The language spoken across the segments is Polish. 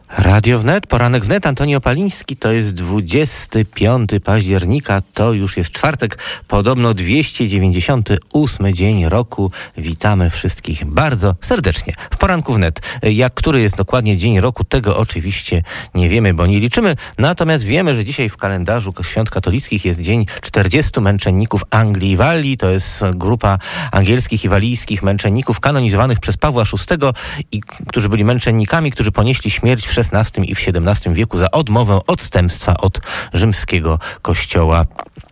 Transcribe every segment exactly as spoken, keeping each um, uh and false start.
Radio Wnet, poranek Wnet, Antoni Opaliński, to jest dwudziestego piątego października, to już jest czwartek, podobno dwieście dziewięćdziesiąty ósmy dzień roku. Witamy wszystkich bardzo serdecznie w poranku Wnet. Jak który jest dokładnie dzień roku, tego oczywiście nie wiemy, bo nie liczymy, natomiast wiemy, że dzisiaj w kalendarzu świąt katolickich jest dzień czterdziestu męczenników Anglii i Walii. To jest grupa angielskich i walijskich męczenników kanonizowanych przez Pawła szóstego, i którzy byli męczennikami, którzy ponieśli śmierć w szesnastym i w siedemnastym wieku za odmowę odstępstwa od rzymskiego kościoła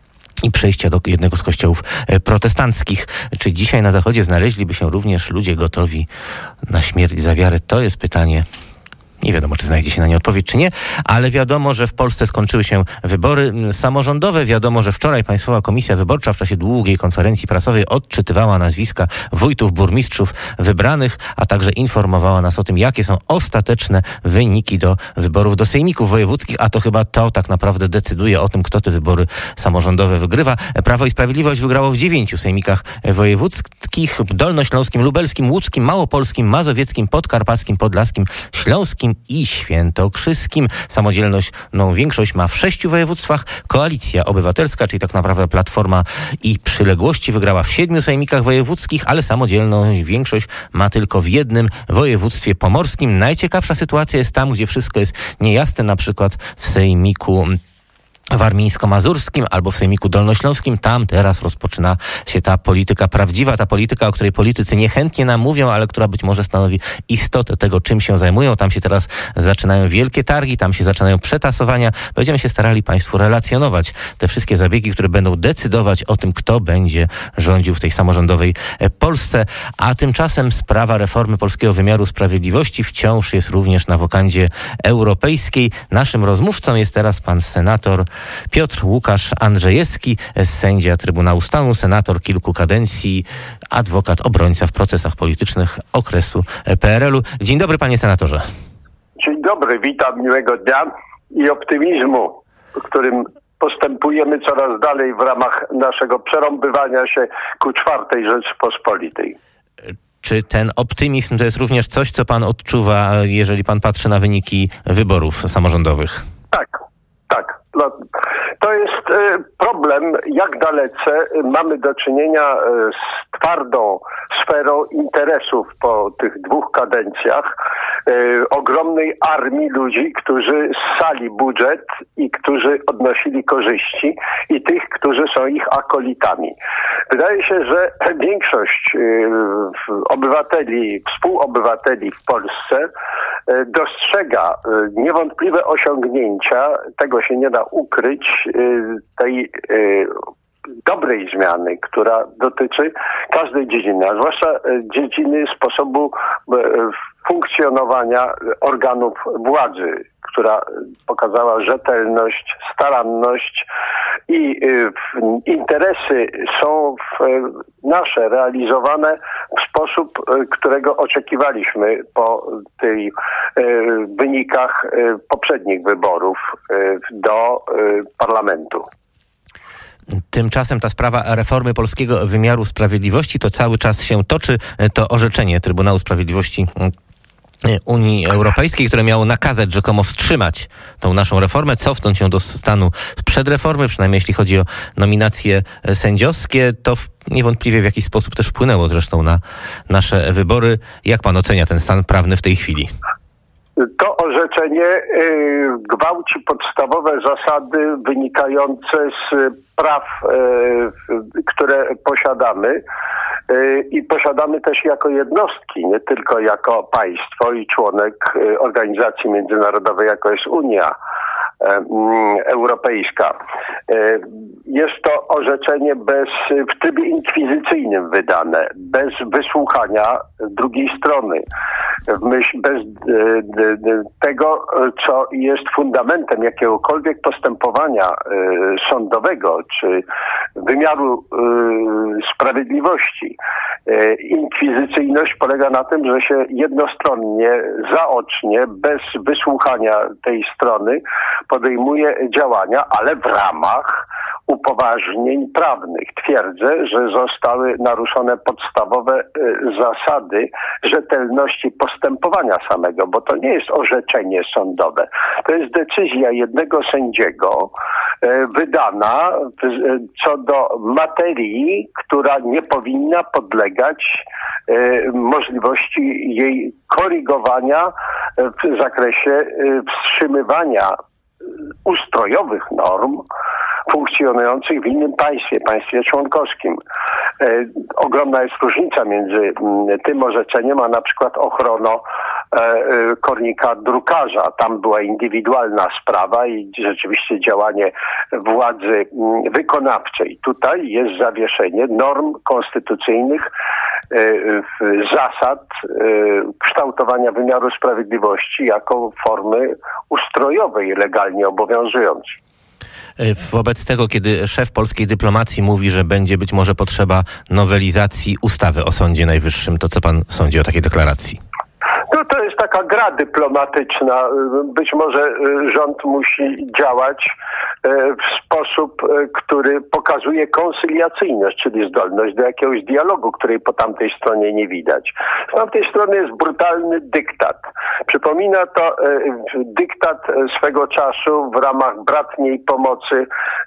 i przejścia do jednego z kościołów protestanckich. Czy dzisiaj na Zachodzie znaleźliby się również ludzie gotowi na śmierć za wiarę? To jest pytanie. Nie wiadomo, czy znajdzie się na nie odpowiedź, czy nie, ale wiadomo, że w Polsce skończyły się wybory samorządowe. Wiadomo, że wczoraj Państwowa Komisja Wyborcza w czasie długiej konferencji prasowej odczytywała nazwiska wójtów, burmistrzów wybranych, a także informowała nas o tym, jakie są ostateczne wyniki do wyborów do sejmików wojewódzkich, a to chyba to tak naprawdę decyduje o tym, kto te wybory samorządowe wygrywa. Prawo i Sprawiedliwość wygrało w dziewięciu sejmikach wojewódzkich: dolnośląskim, lubelskim, łódzkim, małopolskim, mazowieckim, podkarpackim, podlaskim, śląskim i świętokrzyskim. Samodzielną większość ma w sześciu województwach. Koalicja Obywatelska, czyli tak naprawdę Platforma i Przyległości, wygrała w siedmiu sejmikach wojewódzkich, ale samodzielną większość ma tylko w jednym województwie pomorskim. Najciekawsza sytuacja jest tam, gdzie wszystko jest niejasne, na przykład w sejmiku warmińsko-mazurskim albo w sejmiku dolnośląskim. Tam teraz rozpoczyna się ta polityka prawdziwa, ta polityka, o której politycy niechętnie nam mówią, ale która być może stanowi istotę tego, czym się zajmują. Tam się teraz zaczynają wielkie targi, tam się zaczynają przetasowania. Będziemy się starali Państwu relacjonować te wszystkie zabiegi, które będą decydować o tym, kto będzie rządził w tej samorządowej Polsce. A tymczasem sprawa reformy polskiego wymiaru sprawiedliwości wciąż jest również na wokandzie europejskiej. Naszym rozmówcą jest teraz pan senator Piotr Łukasz Andrzejewski, sędzia Trybunału Stanu, senator kilku kadencji, adwokat, obrońca w procesach politycznych okresu P R L-u. Dzień dobry, panie senatorze. Dzień dobry, witam, miłego dnia i optymizmu, w którym postępujemy coraz dalej w ramach naszego przerąbywania się ku czwartej Rzeczypospolitej. Czy ten optymizm to jest również coś, co pan odczuwa, jeżeli pan patrzy na wyniki wyborów samorządowych? Tak, tak. No, to jest y, problem, jak dalece mamy do czynienia y, z twardą sferą interesów po tych dwóch kadencjach y, ogromnej armii ludzi, którzy ssali budżet i którzy odnosili korzyści, i tych, którzy są ich akolitami. Wydaje się, że większość y, obywateli, współobywateli w Polsce y, dostrzega y, niewątpliwe osiągnięcia, tego się nie da ukryć, tej dobrej zmiany, która dotyczy każdej dziedziny, a zwłaszcza dziedziny sposobu funkcjonowania organów władzy, która pokazała rzetelność, staranność i interesy są nasze realizowane w sposób, którego oczekiwaliśmy po tych wynikach poprzednich wyborów do parlamentu. Tymczasem ta sprawa reformy polskiego wymiaru sprawiedliwości to cały czas się toczy. To orzeczenie Trybunału Sprawiedliwości Unii Europejskiej, które miało nakazać rzekomo wstrzymać tą naszą reformę, cofnąć ją do stanu sprzed reformy, przynajmniej jeśli chodzi o nominacje sędziowskie, to w, niewątpliwie w jakiś sposób też wpłynęło zresztą na nasze wybory. Jak pan ocenia ten stan prawny w tej chwili? To orzeczenie y, gwałci podstawowe zasady wynikające z praw, y, które posiadamy y, i posiadamy też jako jednostki, nie tylko jako państwo i członek y, organizacji międzynarodowej, jaką jest Unia Europejska. Jest to orzeczenie bez, w trybie inkwizycyjnym wydane, bez wysłuchania drugiej strony, w myśl bez tego, co jest fundamentem jakiegokolwiek postępowania sądowego czy wymiaru sprawiedliwości. Inkwizycyjność polega na tym, że się jednostronnie, zaocznie, bez wysłuchania tej strony podejmuje działania, ale w ramach upoważnień prawnych. Twierdzę, że zostały naruszone podstawowe zasady rzetelności postępowania samego, bo to nie jest orzeczenie sądowe. To jest decyzja jednego sędziego wydana co do materii, która nie powinna podlegać możliwości jej korygowania w zakresie wstrzymywania ustrojowych norm funkcjonujących w innym państwie, państwie członkowskim. E, ogromna jest różnica między m, tym orzeczeniem, a na przykład ochroną e, e, kornika drukarza. Tam była indywidualna sprawa i rzeczywiście działanie władzy m, wykonawczej. Tutaj jest zawieszenie norm konstytucyjnych, e, zasad e, kształtowania wymiaru sprawiedliwości jako formy ustrojowej, legalnie obowiązującej. Wobec tego, kiedy szef polskiej dyplomacji mówi, że będzie być może potrzeba nowelizacji ustawy o Sądzie Najwyższym, to co pan sądzi o takiej deklaracji? No to jest taka gra dyplomatyczna. Być może rząd musi działać w sposób, który pokazuje konsyliacyjność, czyli zdolność do jakiegoś dialogu, której po tamtej stronie nie widać. Z tamtej strony jest brutalny dyktat. Przypomina to dyktat swego czasu w ramach bratniej pomocy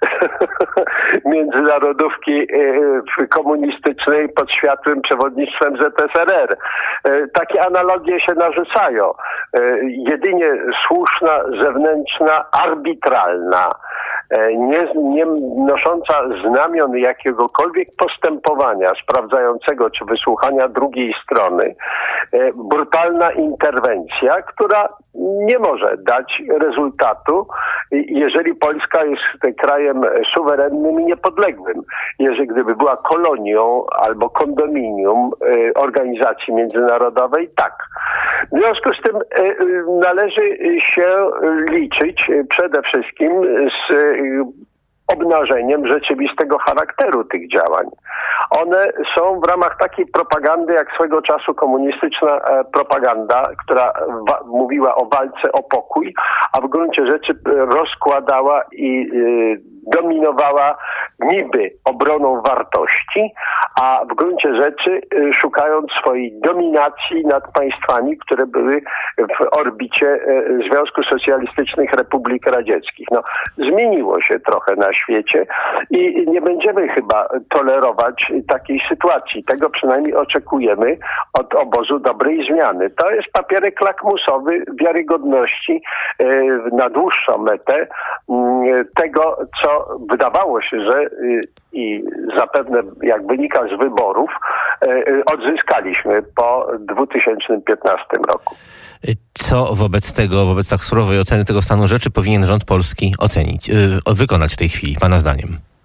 międzynarodówki komunistycznej pod światłym przewodnictwem Z S R R. Takie analogie się narzucają. Jedynie słuszna, zewnętrzna, arbitralna, nie, nie nosząca znamion jakiegokolwiek postępowania sprawdzającego czy wysłuchania drugiej strony, brutalna interwencja, która nie może dać rezultatu, jeżeli Polska jest krajem suwerennym i niepodległym. Jeżeli gdyby była kolonią albo kondominium organizacji międzynarodowej, tak. W związku z tym należy się liczyć przede wszystkim z obnażeniem rzeczywistego charakteru tych działań. One są w ramach takiej propagandy, jak swego czasu komunistyczna propaganda, która wa- mówiła o walce o pokój, a w gruncie rzeczy rozkładała i y, dominowała niby obroną wartości, a w gruncie rzeczy y, szukając swojej dominacji nad państwami, które były w orbicie y, Związku Socjalistycznych Republik Radzieckich. No, zmieniło się trochę na świecie i nie będziemy chyba tolerować takiej sytuacji. Tego przynajmniej oczekujemy od obozu dobrej zmiany. To jest papierek lakmusowy wiarygodności y, na dłuższą metę y, tego, co wydawało się, że y, i zapewne jak wynika z wyborów y, odzyskaliśmy po dwa tysiące piętnastym roku. Co wobec tego, wobec tak surowej oceny tego stanu rzeczy powinien rząd polski ocenić, yy, wykonać w tej chwili, pana zdaniem?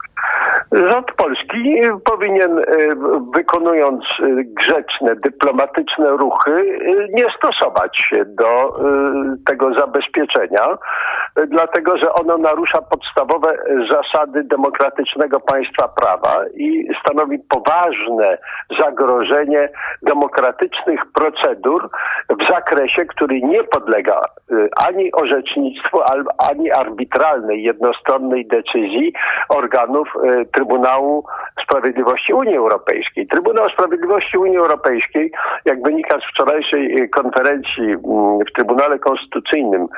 Rząd polski powinien, wykonując grzeczne, dyplomatyczne ruchy, nie stosować się do tego zabezpieczenia, dlatego że ono narusza podstawowe zasady demokratycznego państwa prawa i stanowi poważne zagrożenie demokratycznych procedur w zakresie, który nie podlega ani orzecznictwu, ani arbitralnej, jednostronnej decyzji organów Trybunału Sprawiedliwości Unii Europejskiej. Trybunał Sprawiedliwości Unii Europejskiej, jak wynika z wczorajszej konferencji w Trybunale Konstytucyjnym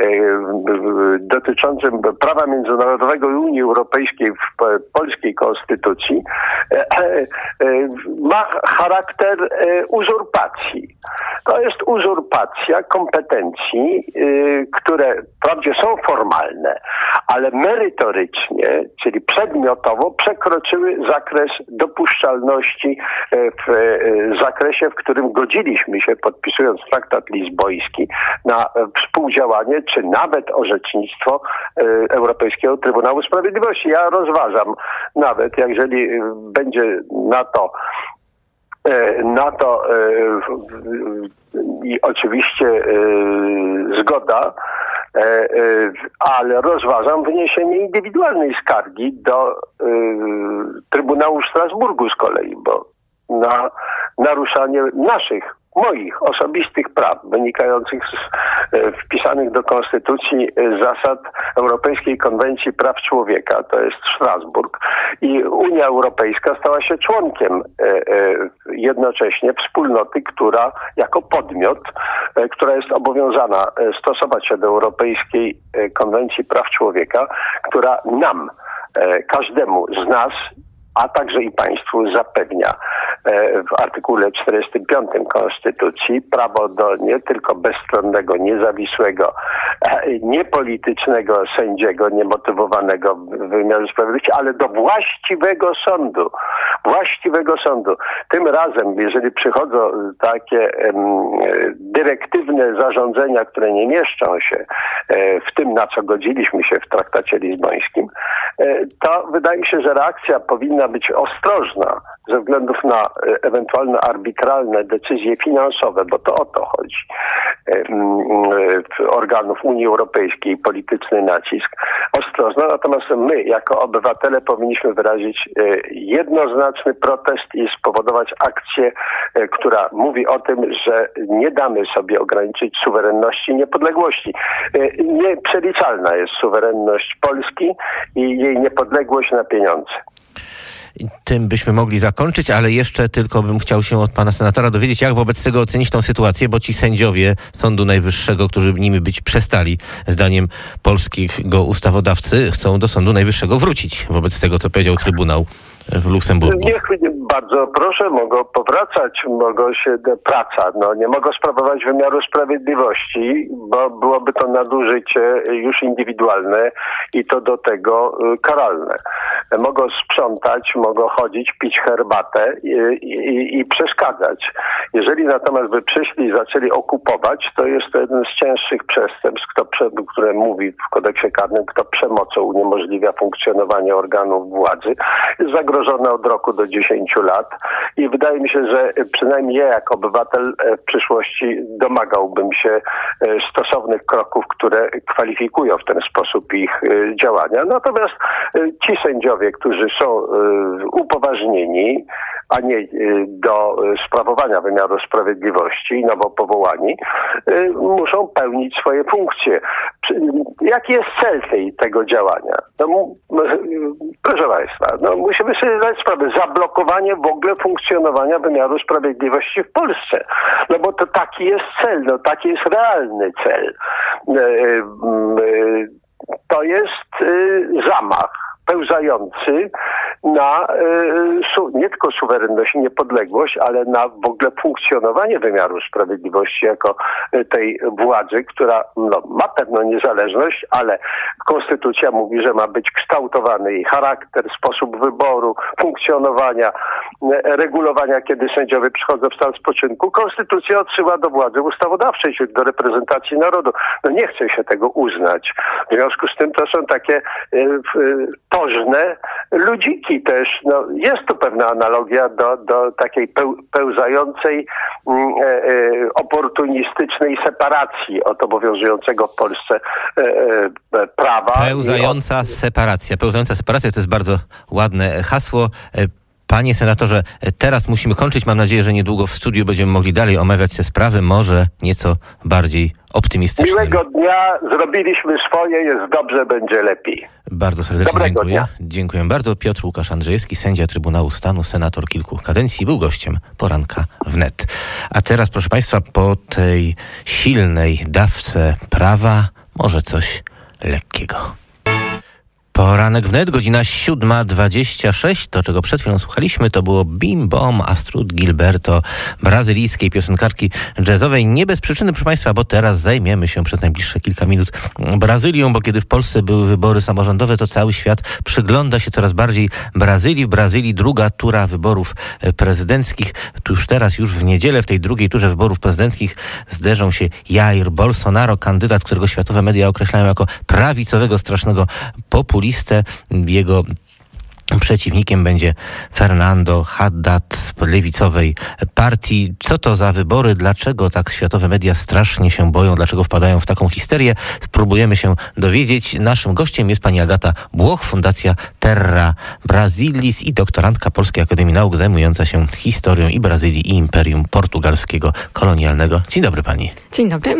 dotyczącym prawa międzynarodowego i Unii Europejskiej w polskiej konstytucji, ma charakter uzurpacji. To jest uzurpacja kompetencji, które wprawdzie są formalne, ale merytorycznie, czyli przedmiotowo przekroczyły zakres dopuszczalności w zakresie, w którym godziliśmy się, podpisując traktat lizboński, na współdziałanie, czy nawet orzecznictwo Europejskiego Trybunału Sprawiedliwości. Ja rozważam nawet, jeżeli będzie na to na to i oczywiście zgoda, ale rozważam wniesienie indywidualnej skargi do Trybunału w Strasburgu z kolei, bo na naruszanie naszych moich osobistych praw wynikających z e, wpisanych do Konstytucji e, zasad Europejskiej Konwencji Praw Człowieka, to jest Strasburg, i Unia Europejska stała się członkiem e, e, jednocześnie wspólnoty, która jako podmiot, e, która jest obowiązana e, stosować się do Europejskiej e, Konwencji Praw Człowieka, która nam, e, każdemu z nas, a także i państwu zapewnia w artykule czterdziestym piątym Konstytucji prawo do nie tylko bezstronnego, niezawisłego, niepolitycznego sędziego, niemotywowanego w wymiarze sprawiedliwości, ale do właściwego sądu. Właściwego sądu. Tym razem, jeżeli przychodzą takie um, dyrektywne zarządzenia, które nie mieszczą się e, w tym, na co godziliśmy się w traktacie lizbońskim, e, to wydaje mi się, że reakcja powinna być ostrożna ze względów na ewentualne arbitralne decyzje finansowe, bo to o to chodzi, organów Unii Europejskiej, polityczny nacisk, ostrożna. Natomiast my, jako obywatele, powinniśmy wyrazić jednoznaczny protest i spowodować akcję, która mówi o tym, że nie damy sobie ograniczyć suwerenności i niepodległości. Nieprzeliczalna jest suwerenność Polski i jej niepodległość na pieniądze. Tym byśmy mogli zakończyć, ale jeszcze tylko bym chciał się od pana senatora dowiedzieć, jak wobec tego ocenić tą sytuację, bo ci sędziowie Sądu Najwyższego, którzy nimi być przestali, zdaniem polskiego ustawodawcy, chcą do Sądu Najwyższego wrócić wobec tego, co powiedział Trybunał w Luksemburgu. Niech bardzo proszę, mogą powracać, mogą się praca, no nie mogą sprawować wymiaru sprawiedliwości, bo byłoby to nadużycie już indywidualne i to do tego karalne. Mogą sprzątać, mogą chodzić, pić herbatę i, i, i przeszkadzać. Jeżeli natomiast by przyszli i zaczęli okupować, to jest to jeden z cięższych przestępstw, kto, które mówi w kodeksie karnym, kto przemocą uniemożliwia funkcjonowanie organów władzy. Jest zagrożone od roku do dziesięciu lat i wydaje mi się, że przynajmniej ja jako obywatel w przyszłości domagałbym się stosownych kroków, które kwalifikują w ten sposób ich działania. Natomiast ci sędziowie, którzy są upoważnieni, a nie do sprawowania wymiaru sprawiedliwości, nowo powołani, muszą pełnić swoje funkcje. Jaki jest cel tej, tego działania? No, proszę Państwa, no, musimy sobie zdać sprawę, zablokowanie w ogóle funkcjonowania wymiaru sprawiedliwości w Polsce. No bo to taki jest cel, no taki jest realny cel. To jest zamach pełzający na y, nie tylko suwerenność i niepodległość, ale na w ogóle funkcjonowanie wymiaru sprawiedliwości jako y, tej władzy, która no, ma pewną niezależność, ale Konstytucja mówi, że ma być kształtowany jej charakter, sposób wyboru, funkcjonowania, y, regulowania, kiedy sędziowie przychodzą w stan spoczynku. Konstytucja odsyła do władzy ustawodawczej, czyli do reprezentacji narodu. No nie chce się tego uznać. W związku z tym to są takie y, y, tożne ludziki też. No, jest tu pewna analogia do, do takiej peł, pełzającej, e, e, oportunistycznej separacji od obowiązującego w Polsce e, e, prawa. Pełzająca od... separacja. Pełzająca separacja to jest bardzo ładne hasło. Panie senatorze, teraz musimy kończyć. Mam nadzieję, że niedługo w studiu będziemy mogli dalej omawiać te sprawy, może nieco bardziej optymistycznie. Miłego dnia, zrobiliśmy swoje, jest dobrze, będzie lepiej. Bardzo serdecznie Dobrego dziękuję. Dnia. Dziękuję bardzo. Piotr Łukasz Andrzejewski, sędzia Trybunału Stanu, senator kilku kadencji, był gościem poranka wnet. A teraz, proszę Państwa, po tej silnej dawce prawa może coś lekkiego. Poranek wnet, godzina siódma dwadzieścia sześć. To, czego przed chwilą słuchaliśmy, to było Bim Bom Astrud Gilberto, brazylijskiej piosenkarki jazzowej. Nie bez przyczyny, proszę Państwa, bo teraz zajmiemy się przez najbliższe kilka minut Brazylią, bo kiedy w Polsce były wybory samorządowe, to cały świat przygląda się coraz bardziej Brazylii. W Brazylii druga tura wyborów prezydenckich. Tu już teraz, już w niedzielę, w tej drugiej turze wyborów prezydenckich zderzą się Jair Bolsonaro, kandydat, którego światowe media określają jako prawicowego, strasznego populistę. Jego Przeciwnikiem będzie Fernando Haddad z lewicowej partii. Co to za wybory? Dlaczego tak światowe media strasznie się boją? Dlaczego wpadają w taką histerię? Spróbujemy się dowiedzieć. Naszym gościem jest pani Agata Błoch, Fundacja Terra Brasilis i doktorantka Polskiej Akademii Nauk zajmująca się historią i Brazylii, i Imperium Portugalskiego kolonialnego. Dzień dobry pani. Dzień dobry.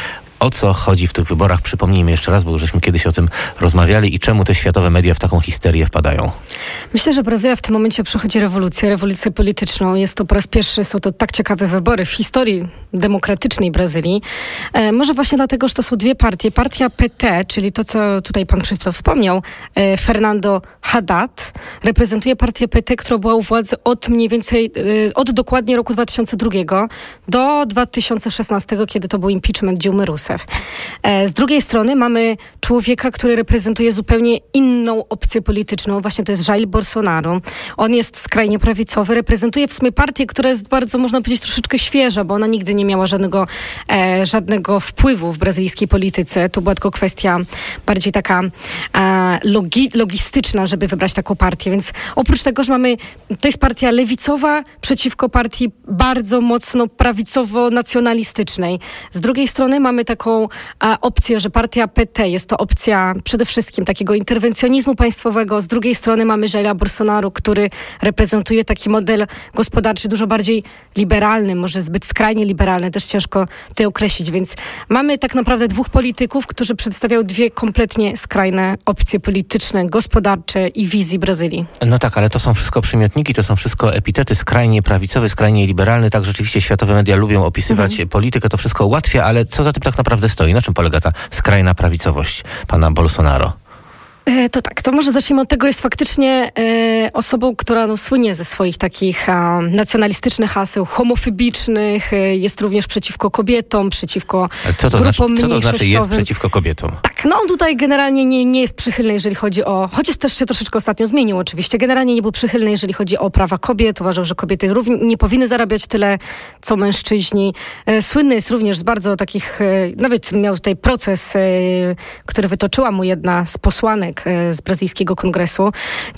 O co chodzi w tych wyborach? Przypomnijmy jeszcze raz, bo już żeśmy kiedyś o tym rozmawiali i czemu te światowe media w taką histerię wpadają? Myślę, że Brazylia w tym momencie przechodzi rewolucję, rewolucję polityczną. Jest to po raz pierwszy, są to tak ciekawe wybory w historii demokratycznej Brazylii. E, może właśnie dlatego, że to są dwie partie. Partia P T, czyli to, co tutaj pan przed chwilą wspomniał, e, Fernando Haddad, reprezentuje partię P T, która była u władzy od mniej więcej, e, od dokładnie roku dwa tysiące drugiego do dwa tysiące szesnastego, kiedy to był impeachment Dilmy Rousseff. Z drugiej strony mamy człowieka, który reprezentuje zupełnie inną opcję polityczną. Właśnie to jest Jair Bolsonaro. On jest skrajnie prawicowy, reprezentuje w sumie partię, która jest bardzo, można powiedzieć, troszeczkę świeża, bo ona nigdy nie miała żadnego, e, żadnego wpływu w brazylijskiej polityce. To była tylko kwestia bardziej taka e, logi, logistyczna, żeby wybrać taką partię. Więc oprócz tego, że mamy, to jest partia lewicowa przeciwko partii bardzo mocno prawicowo-nacjonalistycznej. Z drugiej strony mamy taką taką a, opcję, że partia P T jest to opcja przede wszystkim takiego interwencjonizmu państwowego. Z drugiej strony mamy Jaira Bolsonaro, który reprezentuje taki model gospodarczy dużo bardziej liberalny, może zbyt skrajnie liberalny, też ciężko to określić. Więc mamy tak naprawdę dwóch polityków, którzy przedstawiają dwie kompletnie skrajne opcje polityczne, gospodarcze i wizji Brazylii. No tak, ale to są wszystko przymiotniki, to są wszystko epitety, skrajnie prawicowy, skrajnie liberalny. Tak, rzeczywiście światowe media lubią opisywać mhm. politykę, to wszystko ułatwia, ale co za tym tak naprawdę stoi? Na czym polega ta skrajna prawicowość pana Bolsonaro? E, to tak, to może zacznijmy od tego, jest faktycznie e, osobą, która no, słynie ze swoich takich a, nacjonalistycznych haseł, homofobicznych, e, jest również przeciwko kobietom, przeciwko Ale co to grupom znaczy, co to znaczy jest mniejszościowym. przeciwko kobietom? Tak, no on tutaj generalnie nie, nie jest przychylny, jeżeli chodzi o, chociaż też się troszeczkę ostatnio zmienił oczywiście, generalnie nie był przychylny, jeżeli chodzi o prawa kobiet, uważał, że kobiety równie, nie powinny zarabiać tyle, co mężczyźni. E, słynny jest również z bardzo takich, e, nawet miał tutaj proces, e, który wytoczyła mu jedna z posłanek z brazylijskiego kongresu.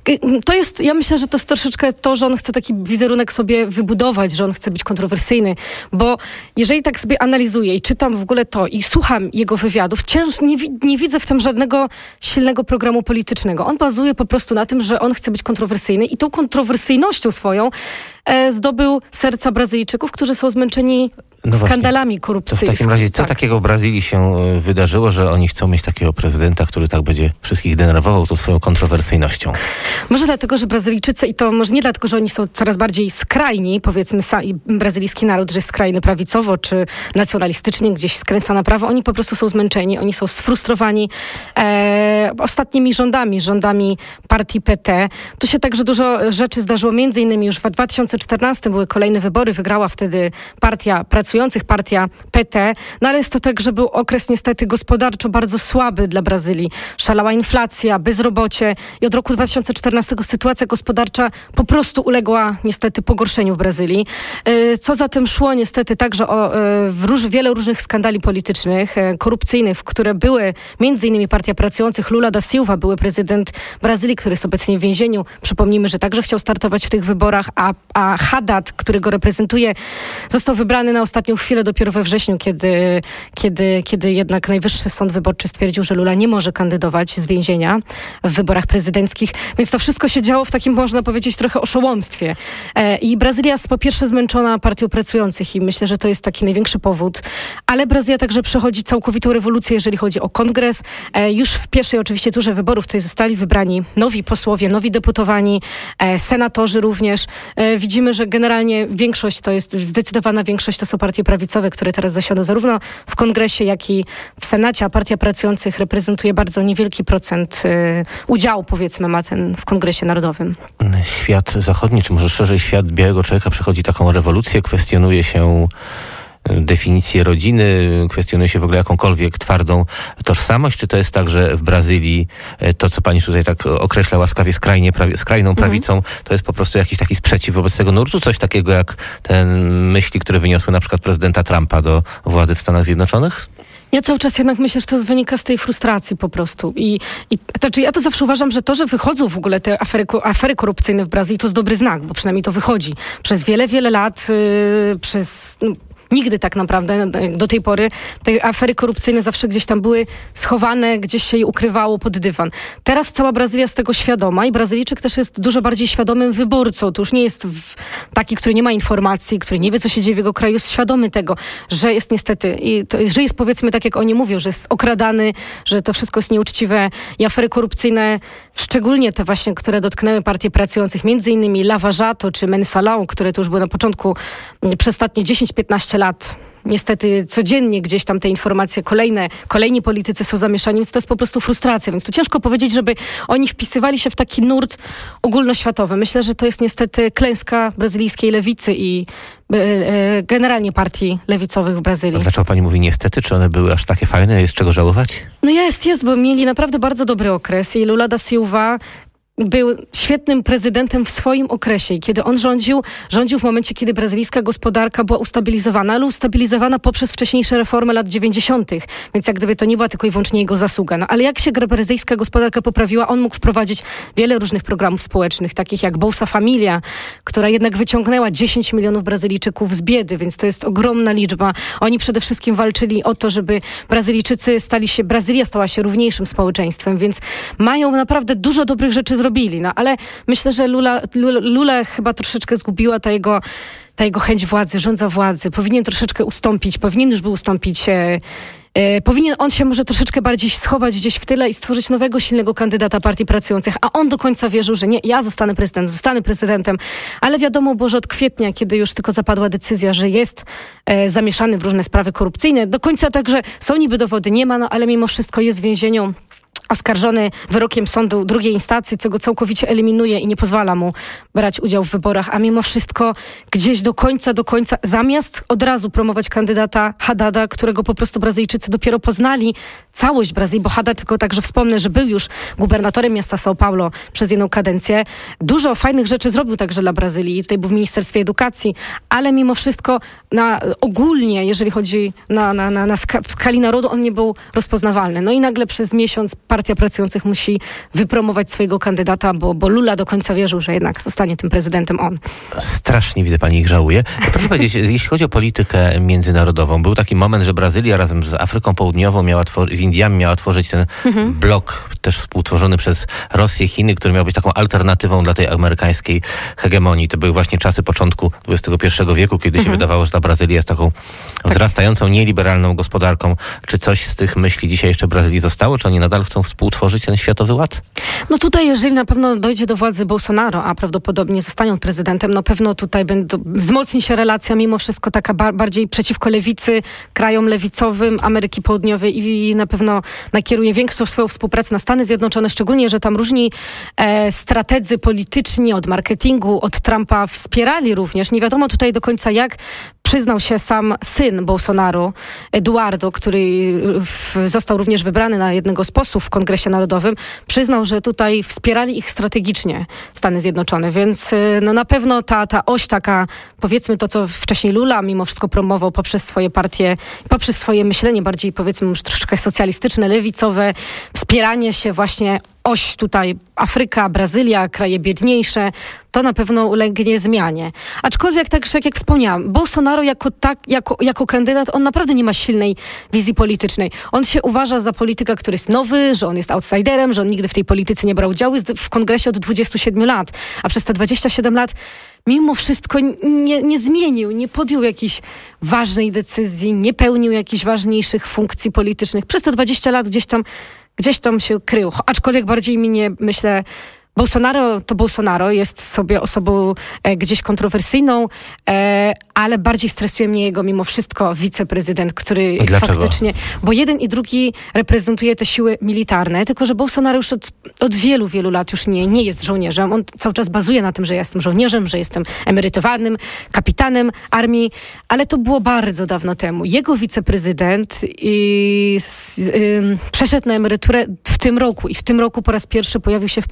To jest, ja myślę, że to jest troszeczkę to, że on chce taki wizerunek sobie wybudować, że on chce być kontrowersyjny, bo jeżeli tak sobie analizuję i czytam w ogóle to i słucham jego wywiadów, cięż, nie, nie widzę w tym żadnego silnego programu politycznego. On bazuje po prostu na tym, że on chce być kontrowersyjny i tą kontrowersyjnością swoją e, zdobył serca Brazylijczyków, którzy są zmęczeni no skandalami korupcyjnymi. To w takim razie co tak. takiego w Brazylii się wydarzyło, że oni chcą mieć takiego prezydenta, który tak będzie wszystkich denerwował tą swoją kontrowersyjnością? Może dlatego, że Brazylijczycy, i to może nie dlatego, że oni są coraz bardziej skrajni, powiedzmy sa, brazylijski naród, że jest skrajny prawicowo, czy nacjonalistycznie, gdzieś skręca na prawo, oni po prostu są zmęczeni, oni są sfrustrowani e, ostatnimi rządami, rządami partii P T. Tu się także dużo rzeczy zdarzyło, między innymi już w dwa tysiące czternastym były kolejne wybory, wygrała wtedy partia pracujących, partia P T, no ale jest to tak, że był okres niestety gospodarczo bardzo słaby dla Brazylii. Szalała inflacja, bezrobocie i od roku dwa tysiące czternastego sytuacja gospodarcza po prostu uległa niestety pogorszeniu w Brazylii. Co za tym szło niestety także o róż, wiele różnych skandali politycznych, korupcyjnych, w które były między innymi partia pracujących. Lula da Silva, były prezydent Brazylii, który jest obecnie w więzieniu. Przypomnijmy, że także chciał startować w tych wyborach, a, a Haddad, który go reprezentuje, został wybrany na ostatnią chwilę dopiero we wrześniu, kiedy, kiedy, kiedy jednak Najwyższy Sąd Wyborczy stwierdził, że Lula nie może kandydować z więzienia w wyborach prezydenckich, więc to wszystko się działo w takim, można powiedzieć, trochę oszołomstwie. E, I Brazylia jest po pierwsze zmęczona partią pracujących i myślę, że to jest taki największy powód, ale Brazylia także przechodzi całkowitą rewolucję, jeżeli chodzi o kongres. E, już w pierwszej oczywiście turze wyborów tutaj zostali wybrani nowi posłowie, nowi deputowani, e, senatorzy również. E, widzimy, że generalnie większość to jest, zdecydowana większość to są partie prawicowe, które teraz zasiądą zarówno w kongresie, jak i w Senacie, a partia pracujących reprezentuje bardzo niewielki procent y, udziału, powiedzmy, ma ten w Kongresie Narodowym. Świat zachodni, czy może szerzej świat białego człowieka przechodzi taką rewolucję, kwestionuje się definicję rodziny, kwestionuje się w ogóle jakąkolwiek twardą tożsamość, czy to jest tak, że w Brazylii to, co pani tutaj tak określa łaskawie skrajnie, prawi, skrajną prawicą, mhm. to jest po prostu jakiś taki sprzeciw wobec tego nurtu, coś takiego jak te myśli, które wyniosły na przykład prezydenta Trumpa do władzy w Stanach Zjednoczonych? Ja cały czas jednak myślę, że to wynika z tej frustracji po prostu. I, i znaczy ja to zawsze uważam, że to, że wychodzą w ogóle te afery, afery korupcyjne w Brazylii, to jest dobry znak, bo przynajmniej to wychodzi. Przez wiele, wiele lat, yy, przez... No, nigdy tak naprawdę do tej pory te afery korupcyjne zawsze gdzieś tam były schowane, gdzieś się je ukrywało pod dywan. Teraz cała Brazylia jest tego świadoma i Brazylijczyk też jest dużo bardziej świadomym wyborcą. To już nie jest taki, który nie ma informacji, który nie wie, co się dzieje w jego kraju, jest świadomy tego, że jest niestety, i to, że jest powiedzmy tak, jak oni mówią, że jest okradany, że to wszystko jest nieuczciwe i afery korupcyjne, szczególnie te właśnie, które dotknęły partie pracujących, między innymi Lava Jato czy Mensalão, które to już były na początku przez ostatnie dziesięć piętnaście lat. Niestety codziennie gdzieś tam te informacje kolejne, kolejni politycy są zamieszani, więc to jest po prostu frustracja. Więc tu ciężko powiedzieć, żeby oni wpisywali się w taki nurt ogólnoświatowy. Myślę, że to jest niestety klęska brazylijskiej lewicy i e, e, generalnie partii lewicowych w Brazylii. A dlaczego pani mówi niestety? Czy one były aż takie fajne? Jest czego żałować? No jest, jest, bo mieli naprawdę bardzo dobry okres i Lula da Silva był świetnym prezydentem w swoim okresie i kiedy on rządził, rządził w momencie, kiedy brazylijska gospodarka była ustabilizowana, ale ustabilizowana poprzez wcześniejsze reformy lat dziewięćdziesiątych. Więc jak gdyby to nie była tylko i wyłącznie jego zasługa. No, ale jak się brazylijska gospodarka poprawiła, on mógł wprowadzić wiele różnych programów społecznych, takich jak Bolsa Familia, która jednak wyciągnęła dziesięć milionów Brazylijczyków z biedy, więc to jest ogromna liczba. Oni przede wszystkim walczyli o to, żeby Brazylijczycy stali się, Brazylia stała się równiejszym społeczeństwem, więc mają naprawdę dużo dobrych rzeczy zrobili. No, ale myślę, że Lula, Lula, Lula chyba troszeczkę zgubiła ta jego, ta jego chęć władzy, żądza władzy. Powinien troszeczkę ustąpić, powinien już był ustąpić. E, e, powinien on się może troszeczkę bardziej schować gdzieś w tyle i stworzyć nowego, silnego kandydata partii pracujących. A on do końca wierzył, że nie, ja zostanę prezydentem, zostanę prezydentem. Ale wiadomo było, że od kwietnia, kiedy już tylko zapadła decyzja, że jest e, zamieszany w różne sprawy korupcyjne, do końca także są niby dowody, nie ma, no ale mimo wszystko jest w więzieniu. Oskarżony wyrokiem sądu drugiej instancji, co go całkowicie eliminuje i nie pozwala mu brać udziału w wyborach, a mimo wszystko gdzieś do końca, do końca, zamiast od razu promować kandydata Haddada, którego po prostu Brazylijczycy dopiero poznali całość Brazylii, bo Haddad, tylko także wspomnę, że był już gubernatorem miasta São Paulo przez jedną kadencję. Dużo fajnych rzeczy zrobił także dla Brazylii. Tutaj był w Ministerstwie Edukacji, ale mimo wszystko na, ogólnie, jeżeli chodzi na, na, na, na ska- w skali narodu, on nie był rozpoznawalny. No i nagle przez miesiąc Partia Pracujących musi wypromować swojego kandydata, bo, bo Lula do końca wierzył, że jednak zostanie tym prezydentem on. Strasznie widzę, pani ich żałuje. Proszę powiedzieć, jeśli chodzi o politykę międzynarodową, był taki moment, że Brazylia razem z Afryką Południową, miała twor- z Indiami miała tworzyć ten mhm. blok, też współtworzony przez Rosję, Chiny, który miał być taką alternatywą dla tej amerykańskiej hegemonii. To były właśnie czasy początku dwudziestego pierwszego wieku, kiedy mhm. się wydawało, że ta Brazylia jest taką tak. wzrastającą, nieliberalną gospodarką. Czy coś z tych myśli dzisiaj jeszcze Brazylii zostało? Czy oni nadal chcą współtworzyć ten światowy ład? No tutaj, jeżeli na pewno dojdzie do władzy Bolsonaro, a prawdopodobnie zostanie on prezydentem, no pewno tutaj będą, wzmocni się relacja mimo wszystko taka ba- bardziej przeciwko lewicy, krajom lewicowym Ameryki Południowej i na pewno nakieruje większą swoją współpracę na Stany Zjednoczone, szczególnie, że tam różni e, strategzy polityczni od marketingu, od Trumpa wspierali również. Nie wiadomo tutaj do końca jak. Przyznał się sam syn Bolsonaro, Eduardo, który w, został również wybrany na jednego z posłów w Kongresie Narodowym, przyznał, że tutaj wspierali ich strategicznie Stany Zjednoczone, więc no na pewno ta, ta oś taka, powiedzmy to, co wcześniej Lula mimo wszystko promował poprzez swoje partie, poprzez swoje myślenie bardziej, powiedzmy, już troszeczkę socjalistyczne, lewicowe, wspieranie się właśnie oś tutaj Afryka, Brazylia, kraje biedniejsze, to na pewno ulegnie zmianie. Aczkolwiek, tak jak, jak wspomniałam, Bolsonaro jako, tak, jako, jako kandydat, on naprawdę nie ma silnej wizji politycznej. On się uważa za polityka, który jest nowy, że on jest outsiderem, że on nigdy w tej polityce nie brał udziału, jest w kongresie od dwudziestu siedmiu lat, a przez te dwadzieścia siedem lat mimo wszystko nie, nie zmienił, nie podjął jakiejś ważnej decyzji, nie pełnił jakichś ważniejszych funkcji politycznych. Przez te dwadzieścia lat gdzieś tam Gdzieś tam się krył, aczkolwiek bardziej mi nie, myślę, Bolsonaro to Bolsonaro, jest sobie osobą e, gdzieś kontrowersyjną, e, ale bardziej stresuje mnie jego mimo wszystko wiceprezydent, który Dlaczego? faktycznie, bo jeden i drugi reprezentuje te siły militarne, tylko że Bolsonaro już od, od wielu, wielu lat już nie, nie jest żołnierzem. On cały czas bazuje na tym, że ja jestem żołnierzem, że jestem emerytowanym kapitanem armii, ale to było bardzo dawno temu. Jego wiceprezydent i, z, y, przeszedł na emeryturę w tym roku i w tym roku po raz pierwszy pojawił się w polityce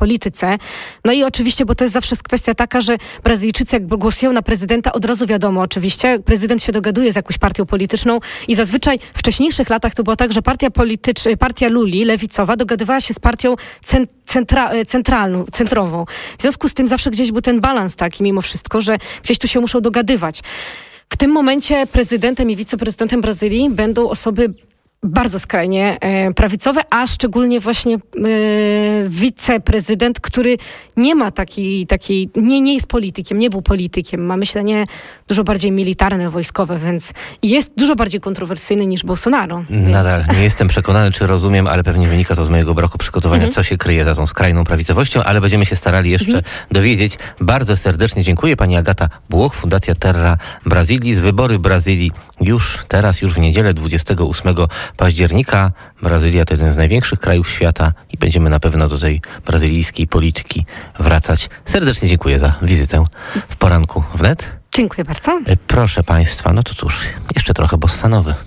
Brazylijczyce. No i oczywiście, bo to jest zawsze kwestia taka, że Brazylijczycy jak głosują na prezydenta, od razu wiadomo oczywiście, prezydent się dogaduje z jakąś partią polityczną i zazwyczaj w wcześniejszych latach to było tak, że partia polityczna, partia Luli, lewicowa, dogadywała się z partią centra, centralną, centrową. W związku z tym zawsze gdzieś był ten balans taki mimo wszystko, że gdzieś tu się muszą dogadywać. W tym momencie prezydentem i wiceprezydentem Brazylii będą osoby bardzo skrajnie e, prawicowe, a szczególnie właśnie e, wiceprezydent, który nie ma takiej, takiej nie, nie jest politykiem, nie był politykiem, ma myślenie dużo bardziej militarne, wojskowe, więc jest dużo bardziej kontrowersyjny niż Bolsonaro. Nadal więc... nie jestem przekonany, czy rozumiem, ale pewnie wynika to z mojego braku przygotowania, mm-hmm. co się kryje za tą skrajną prawicowością, ale będziemy się starali jeszcze mm-hmm. dowiedzieć. Bardzo serdecznie dziękuję. Pani Agata Błoch, Fundacja Terra Brasilis. Wybory w Brazylii już teraz, już w niedzielę, dwudziestego ósmego października. Brazylia to jeden z największych krajów świata i będziemy na pewno do tej brazylijskiej polityki wracać. Serdecznie dziękuję za wizytę w poranku wnet. Dziękuję bardzo. Proszę Państwa, no to cóż, jeszcze trochę bossa nowy.